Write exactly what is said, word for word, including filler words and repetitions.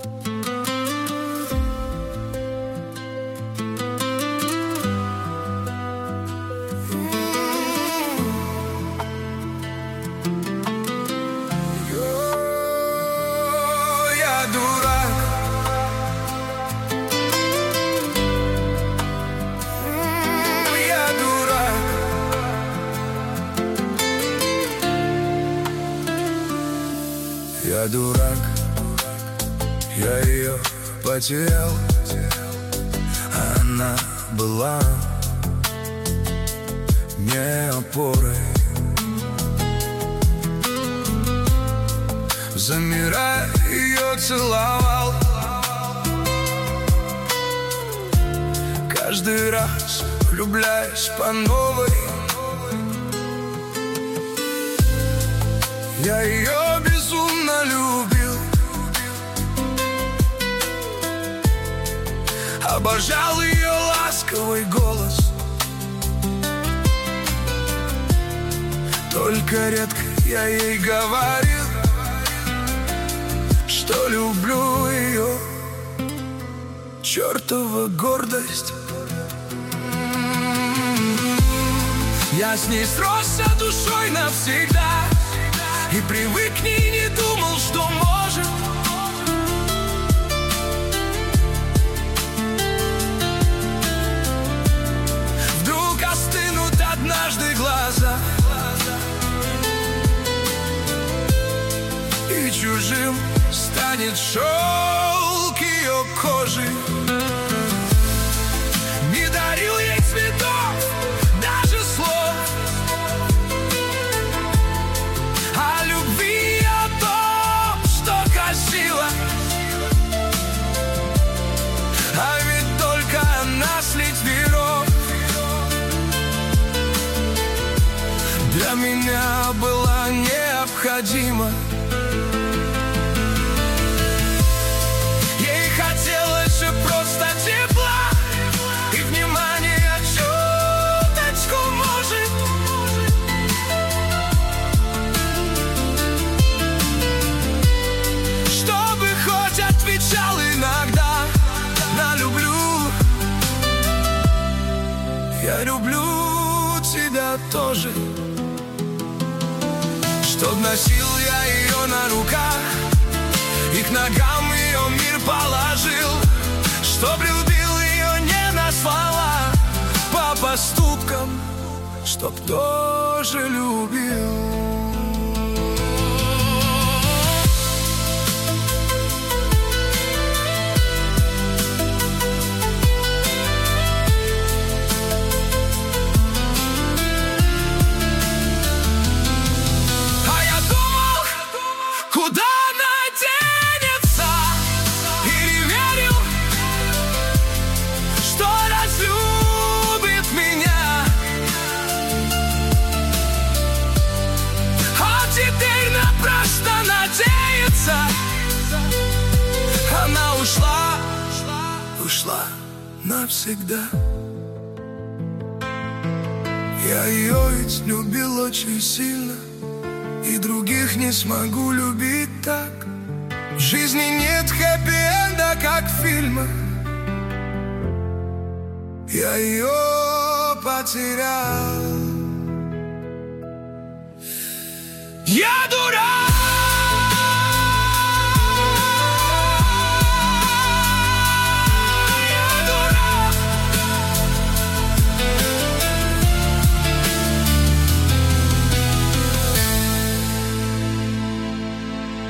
Я дурак, я ее потерял, а она была мне опорой. Замирая, ее целовал, каждый раз влюбляясь по новой. Я ее безумно любил, обожал ее ласковый голос. Только редко я ей говорил, что люблю ее. Чертова гордость. Я с ней сросся душой навсегда, и привык к ней, не думал, что может. Вдруг остынут однажды глаза, и чужим станет шелк ее кожи. Не дарил ей цветов, даже слов, о любви, о том, что красиво. А ведь только она слить миров для меня была необходима. Ей хотелось же просто тепла и внимания, чуточку, может. Чтобы хоть отвечал иногда на люблю. Я люблю тебя тоже. Чтоб носил я ее на руках и к ногам ее мир положил. Чтоб любил ее не на слова, по поступкам, чтоб тоже любил. Куда она денется? Или верил, что разлюбит меня? А теперь напрасно надеется. Она ушла, ушла навсегда. Я ее ведь любил очень сильно, и других не смогу любить так. В жизни нет хэппи-энда, как в фильмах. Я ее потерял. Я дурак.